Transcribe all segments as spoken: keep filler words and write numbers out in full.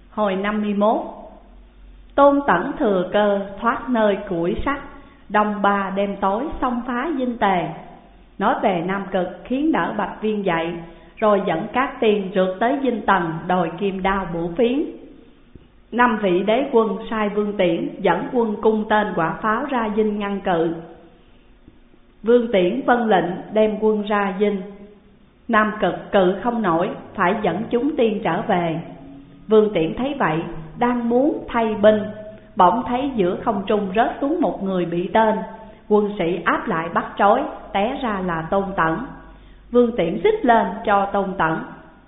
Hồi năm mươi mốt. Tôn Tẩn thừa cơ thoát nơi củi sắt, đông ba đêm tối xông phá Dinh Tề. Nói về Nam Cực khiến đỡ Bạch Viên dậy, rồi dẫn các tiên rượt tới Dinh Tần đòi kim đao bổ phiến. Năm vị đế quân sai Vương Tiễn dẫn quân cung tên quả pháo ra dinh ngăn cự. Vương Tiễn vâng lệnh đem quân ra dinh. Nam Cực cự không nổi, phải dẫn chúng tiên trở về. Vương Tiễn thấy vậy, đang muốn thay binh, bỗng thấy giữa không trung rớt xuống một người bị tên. Quân sĩ áp lại bắt trói, té ra là Tôn Tẩn. Vương Tiễn rít lên cho Tôn Tẩn,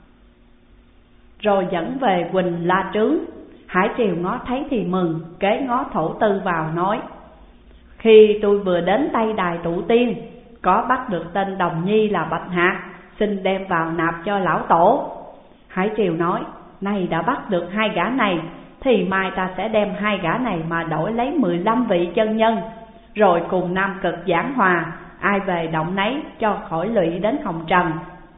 rồi dẫn về Quỳnh La Trướng. Hải Triều ngó thấy thì mừng, kế ngó Thổ Tư vào nói: Khi tôi vừa đến Tây Đài Tụ Tiên, có bắt được tên đồng nhi là Bạch Hạc, xin đem vào nạp cho lão tổ. Hải Triều nói: Nay đã bắt được hai gã này, thì mai ta sẽ đem hai gã này mà đổi lấy mười lăm vị chân nhân, rồi cùng Nam Cực giảng hòa, ai về động nấy cho khỏi lụy đến hồng trần.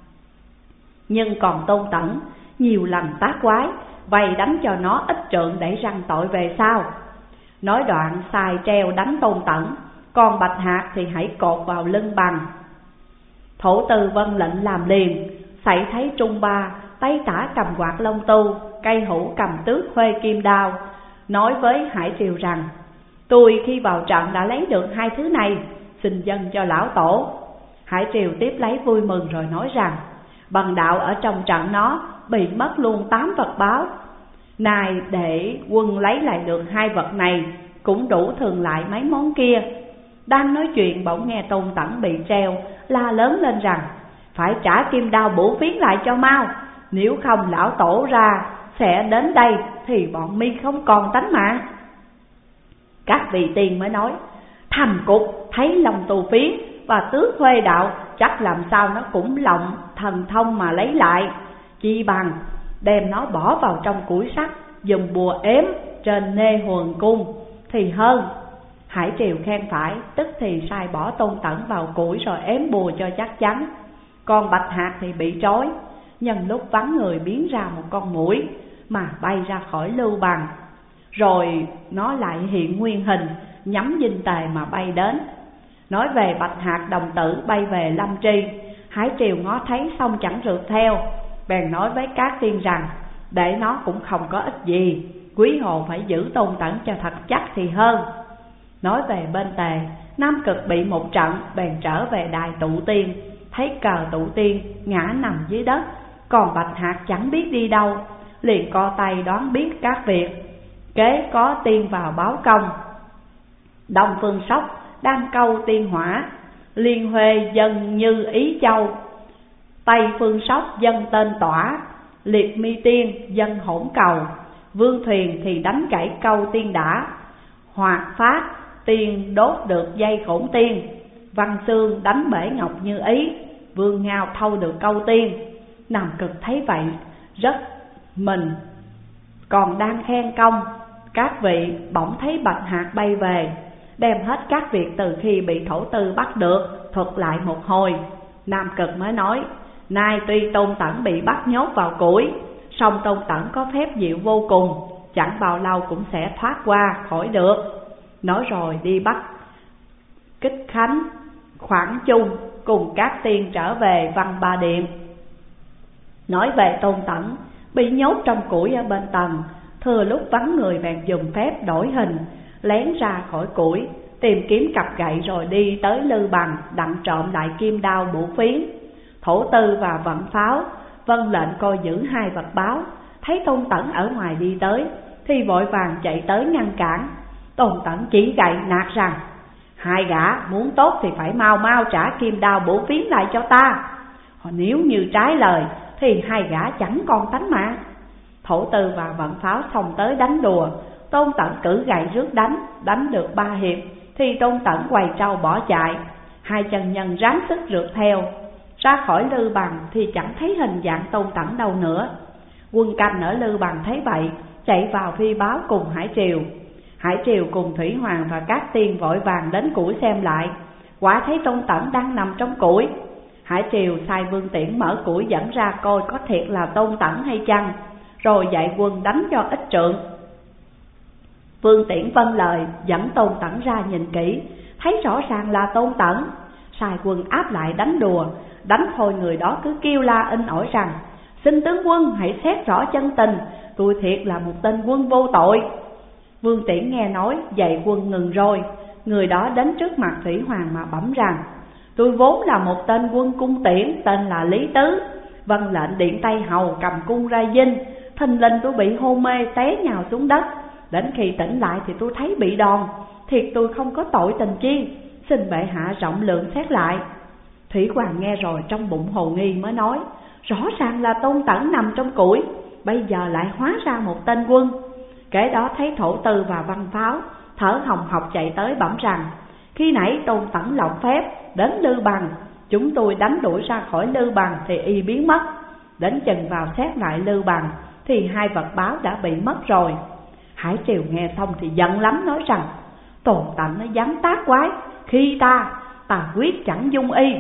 Nhưng còn Tôn Tẩn nhiều lần tác quái, vây đánh cho nó ít trượng để răng tội về sau. Nói đoạn xài treo đánh Tôn Tẩn, còn Bạch Hạc thì hãy cột vào lưng bằng. Thổ Tư vâng lệnh làm liền, xảy thấy Trung Ba tay tả cầm quạt lông tu, cây hữu cầm tước huê kim đao, nói với Hải Triều rằng: Tôi khi vào trận đã lấy được hai thứ này, xin dâng cho lão tổ. Hải Triều tiếp lấy vui mừng rồi nói rằng: Bằng đạo ở trong trận nó bị mất luôn tám vật báo, nay để quân lấy lại được hai vật này cũng đủ thường lại mấy món kia. Đang nói chuyện bỗng nghe Tôn Tẩn bị treo, la lớn lên rằng: Phải trả kim đao bổ phiến lại cho mau, nếu không lão tổ ra sẽ đến đây thì bọn mi không còn tánh mạng. Các vị tiên mới nói: Thầm cục thấy lòng tù phiến và tước huê đạo, chắc làm sao nó cũng lộng thần thông mà lấy lại, chi bằng đem nó bỏ vào trong củi sắt, dùng bùa ếm trên nê huần cung thì hơn. Hải Triều khen phải, tức thì sai bỏ Tôn Tẩn vào củi rồi ếm bùa cho chắc chắn. Còn Bạch Hạc thì bị trói, nhân lúc vắng người biến ra một con muỗi mà bay ra khỏi lưu bằng, rồi nó lại hiện nguyên hình nhắm Dinh Tề mà bay đến. Nói về Bạch Hạc đồng tử bay về Lâm Tri, Hải Triều ngó thấy xong chẳng rượt theo, bèn nói với các tiên rằng: Để nó cũng không có ích gì, quý hồ phải giữ Tôn Tẩn cho thật chắc thì hơn. Nói về bên Tề, Nam Cực bị một trận, bèn trở về đài Tụ Tiên, thấy cờ Tụ Tiên ngã nằm dưới đất, còn Bạch Hạc chẳng biết đi đâu, liền co tay đoán biết các việc. Kế có tiên vào báo công: Đông Phương Sóc đang câu tiên hỏa, Liên Huê dân Như Ý Châu, Tây Phương Sóc dân tên Tỏa, Liệt Mi Tiên dân Hỗn Cầu. Vương Thuyền thì đánh gãy câu tiên đã, Hoạt Phát tiên đốt được dây khổn tiên, Văn Xương đánh bể ngọc Như Ý, Vương Ngao thâu được câu tiên. Nam Cực thấy vậy rất mình, còn đang khen công các vị, bỗng thấy Bạch Hạc bay về, đem hết các việc từ khi bị Thổ Tư bắt được thuật lại một hồi. Nam Cực mới nói: Nay tuy Tôn Tẩn bị bắt nhốt vào củi, song Tôn Tẩn có phép diệu vô cùng, chẳng bao lâu cũng sẽ thoát qua khỏi được. Nói rồi đi bắt Kích Khánh, Khoảng Chung cùng các tiên trở về Văn Ba Điện. Nói về Tôn Tẩn bị nhốt trong củi ở bên Tần, thừa lúc vắng người bèn dùng phép đổi hình, lén ra khỏi củi, tìm kiếm cặp gậy rồi đi tới Lư Bằng, đặng trộm lại kim đao bổ phiến. Thổ Tư và Vận Pháo vâng lệnh coi giữ hai vật báo, thấy Tôn Tẩn ở ngoài đi tới thì vội vàng chạy tới ngăn cản. Tôn Tẩn chỉ gậy nạt rằng: Hai gã muốn tốt thì phải mau mau trả kim đao bổ phiến lại cho ta, nếu như trái lời thì hai gã chẳng còn tánh mạng. Thổ Tư và Vận Pháo xông tới đánh đùa, Tôn Tẩn cử gậy rước đánh, đánh được ba hiệp thì Tôn Tẩn quầy trâu bỏ chạy. Hai chân nhân ráng sức rượt theo, ra khỏi Lư Bằng thì chẳng thấy hình dạng Tôn Tẩn đâu nữa. Quân canh ở Lư Bằng thấy vậy, chạy vào phi báo cùng Hải Triều. Hải Triều cùng Thủy Hoàng và các tiên vội vàng đến củi xem lại, quả thấy Tôn Tẩn đang nằm trong củi. Hải Triều sai Vương Tiễn mở củi dẫn ra coi có thiệt là Tôn Tẩn hay chăng, rồi dạy quân đánh cho ít trượng. Vương Tiễn vâng lời, dẫn Tôn Tẩn ra nhìn kỹ, thấy rõ ràng là Tôn Tẩn. Sai quân áp lại đánh đùa, đánh thôi người đó cứ kêu la in ỏi rằng: xin tướng quân hãy xét rõ chân tình, tôi thiệt là một tên quân vô tội. Vương Tiễn nghe nói, dạy quân ngừng rồi. Người đó đến trước mặt Thủy Hoàng mà bẩm rằng: tôi vốn là một tên quân cung tiễn, tên là Lý Tứ, vâng lệnh điện Tây Hầu cầm cung ra dinh. Thình lình tôi bị hôn mê té nhào xuống đất, đến khi tỉnh lại thì tôi thấy bị đòn, thiệt tôi không có tội tình chi, xin bệ hạ rộng lượng xét lại. Thủy Hoàng nghe rồi trong bụng hồ nghi mới nói: rõ ràng là Tôn Tẩn nằm trong củi, bây giờ lại hóa ra một tên quân. Kể đó thấy Thổ Tư và Văn Pháo thở hồng hộc chạy tới bẩm rằng: khi nãy Tôn Tẩn lộng phép đến Lư Bằng, chúng tôi đánh đuổi ra khỏi Lư Bằng thì y biến mất. Đến chừng vào xét lại Lư Bằng thì hai vật báo đã bị mất rồi. Hải Triều nghe xong thì giận lắm, nói rằng: Tôn Tẩn nó dám tác quái, khi ta, ta quyết chẳng dung y.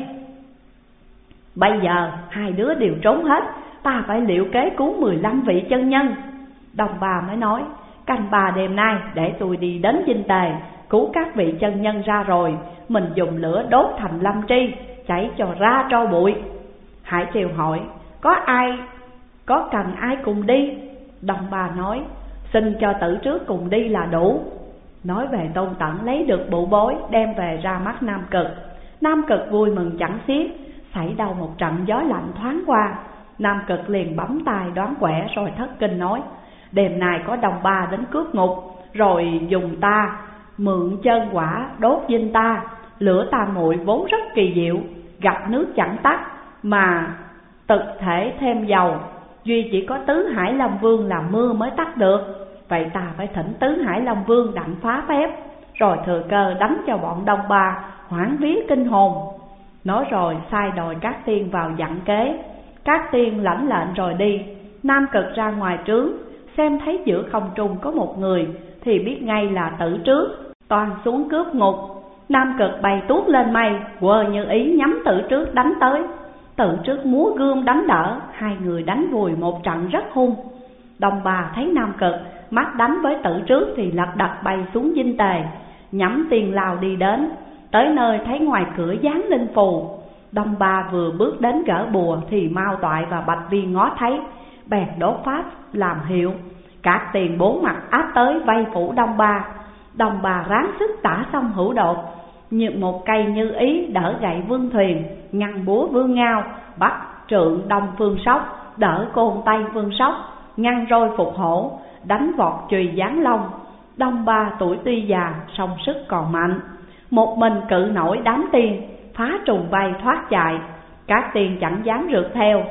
Bây giờ hai đứa đều trốn hết, ta phải liệu kế cứu mười lăm vị chân nhân. Đồng Bà mới nói: canh ba đêm nay để tôi đi đến Dinh Tề, cứu các vị chân nhân ra rồi mình dùng lửa đốt thành lâm tri, cháy cho ra tro bụi. Hải Triều hỏi: có ai, có cần ai cùng đi? Đồng Bà nói: xin cho Tử Trước cùng đi là đủ. Nói về Tôn Tẩn lấy được bộ bối, đem về ra mắt Nam Cực. Nam Cực vui mừng chẳng xiết. Xảy đâu một trận gió lạnh thoáng qua, Nam Cực liền bấm tay đoán quẻ rồi thất kinh nói: đêm nay có Đồng Ba đến cướp ngục, rồi dùng ta mượn chân quả đốt dinh ta. Lửa ta muội vốn rất kỳ diệu, gặp nước chẳng tắt, mà thực thể thêm dầu. Duy chỉ có Tứ Hải Long Vương làm mưa mới tắt được. Vậy ta phải thỉnh Tứ Hải Long Vương đặng phá phép, rồi thừa cơ đánh cho bọn Đông Ba hoảng vía kinh hồn. Nói rồi sai đòi các tiên vào dặn kế. Các tiên lãnh lệnh rồi đi. Nam Cực ra ngoài trướng, xem thấy giữa không trung có một người thì biết ngay là Tử Trước, toàn xuống cướp ngục. Nam Cực bay tuốt lên mây, quơ như ý nhắm Tử Trước đánh tới. Tử Trước múa gươm đánh đỡ, hai người đánh vùi một trận rất hung. Đồng Bà thấy Nam Cực mắt đánh với Tử Trước thì lật đật bay xuống Dinh Tề, nhắm tiền lao đi đến. Tới nơi thấy ngoài cửa dán linh phù. Đông Ba vừa bước đến gỡ bùa thì Mao Toại và Bạch Viên ngó thấy, bèn đốt pháp làm hiệu. Các tiền bốn mặt áp tới vây phủ Đông Ba. Đông Ba ráng sức tả xong hữu đột, như một cây như ý đỡ gậy Vương Thuyền, ngăn búa Vương Ngao, bắt trượng Đông Phương Sóc, đỡ côn Tây Phương Sóc, ngăn roi Phục Hổ, đánh vọt chùy Giáng Long. Đông Ba tuổi tuy già, song sức còn mạnh, một mình cự nổi đám tiên, phá trùng vây thoát chạy. Các tiên chẳng dám rượt theo.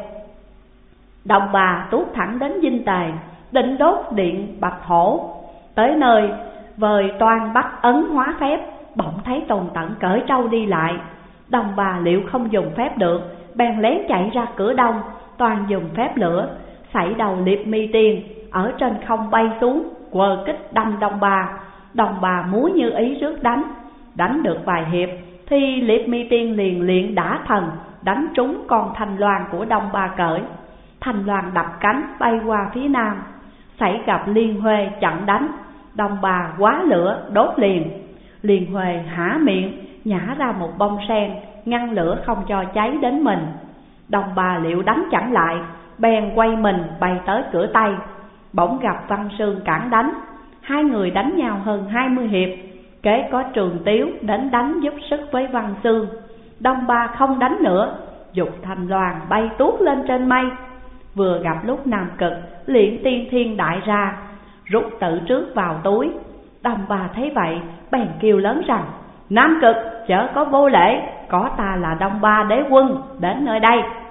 Đông Ba tuốt thẳng đến Dinh Tề, định đốt điện Bạch Hổ. Tới nơi vời toan bắt ấn hóa phép, bỗng thấy Tôn Tẩn cởi trâu đi lại. Đông Ba liệu không dùng phép được, bèn lén chạy ra cửa đông, toàn dùng phép lửa. Xảy đầu Liệp Mi Tiên ở trên không bay xuống, quờ kích đâm Đông Ba. Đông Ba múa như ý rước đánh. Đánh được vài hiệp thì Liệp Mi Tiên liền luyện đả thần, đánh trúng con Thanh Loan của Đông Ba cởi. Thanh Loan đập cánh bay qua phía nam. Xảy gặp Liên Huê chặn đánh, Đông Ba quá lửa đốt liền. Liên Huê há miệng nhả ra một bông sen, ngăn lửa không cho cháy đến mình. Đông Ba liệu đánh chẳng lại, bèn quay mình bay tới cửa Tây. Bỗng gặp Văn Sương cản đánh, hai người đánh nhau hơn hai mươi hiệp. Kế có Trường Tiếu đến đánh giúp sức với Văn Sương. Đông Ba không đánh nữa, dục Thanh Loan bay tuốt lên trên mây. Vừa gặp lúc Nam Cực luyện tiên thiên đại ra, rút Tử Trước vào túi. Đông Ba thấy vậy bèn kêu lớn rằng: Nam Cực chớ có vô lễ, có ta là Đông Ba đế quân đến nơi đây.